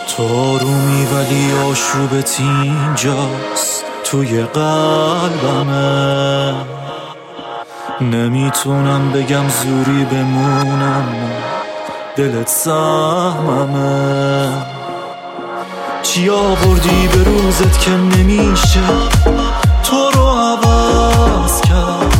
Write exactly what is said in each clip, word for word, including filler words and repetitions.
تو آرومی ولی آشوبت اینجاست توی قلبمه. نمیتونم بگم زوری بمونم، دلت سهممه. چی آوردی به روزت که نمیشه تو رو عوض کرد؟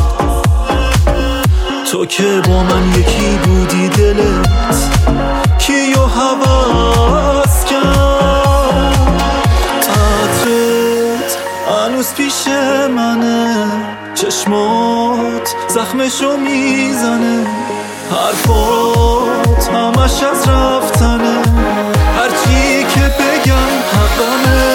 تو که با من یکی بودی، دلت کیو حوض کرد؟ عطرت هنوز پیش منه، چشمات زخمشو میزنه، حرفات همش از رفتنه، هرچی که بگم حقمه.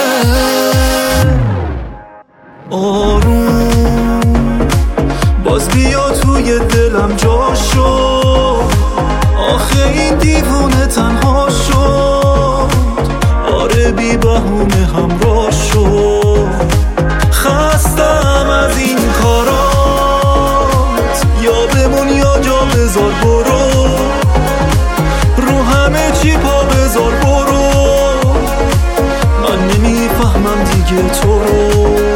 آروم باز بیا توی دلم جا شو، آخه این دیوونه تنها شد. آره بی بهونه همراه شد، خستم از این کارات، یا بمون یا جا بذار برو، رو همه چی پا بذار برو. من نمیفهمم دیگه تو رو.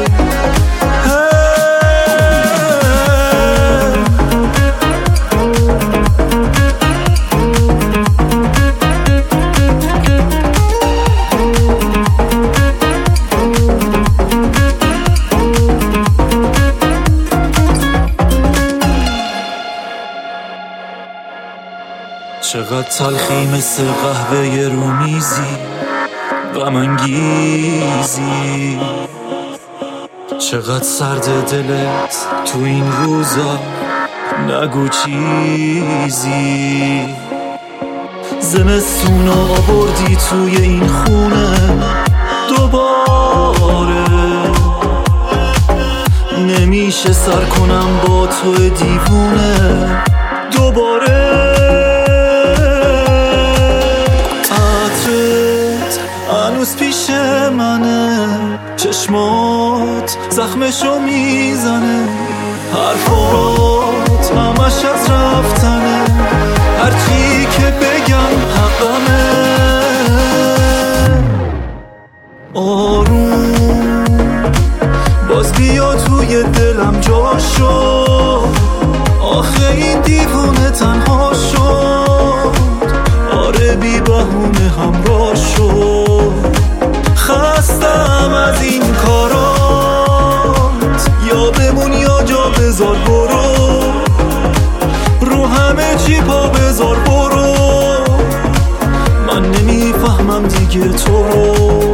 چقدر تلخی مثل قهوه رومیزی، غم انگیزی. چقدر سرد دلت تو این روزا، نگو چیزی. زمستون آوردی توی این خونه دوباره، نمیشه سر کنم با تو دیوونه دوباره. هنوز پیش منه، چشمات زخمشو میزنه، حرفات همش از رفتنه، هرچی که بگم حقمه. آروم باز بیا توی دلم جا شو، آخه این دیوونه تنها شد. آره بی بهونه همراه شد، خستم از این کارات، یا بمون یا جا بذار برو، رو همه چی پا بذار برو. من نمیفهمم دیگه تو رو.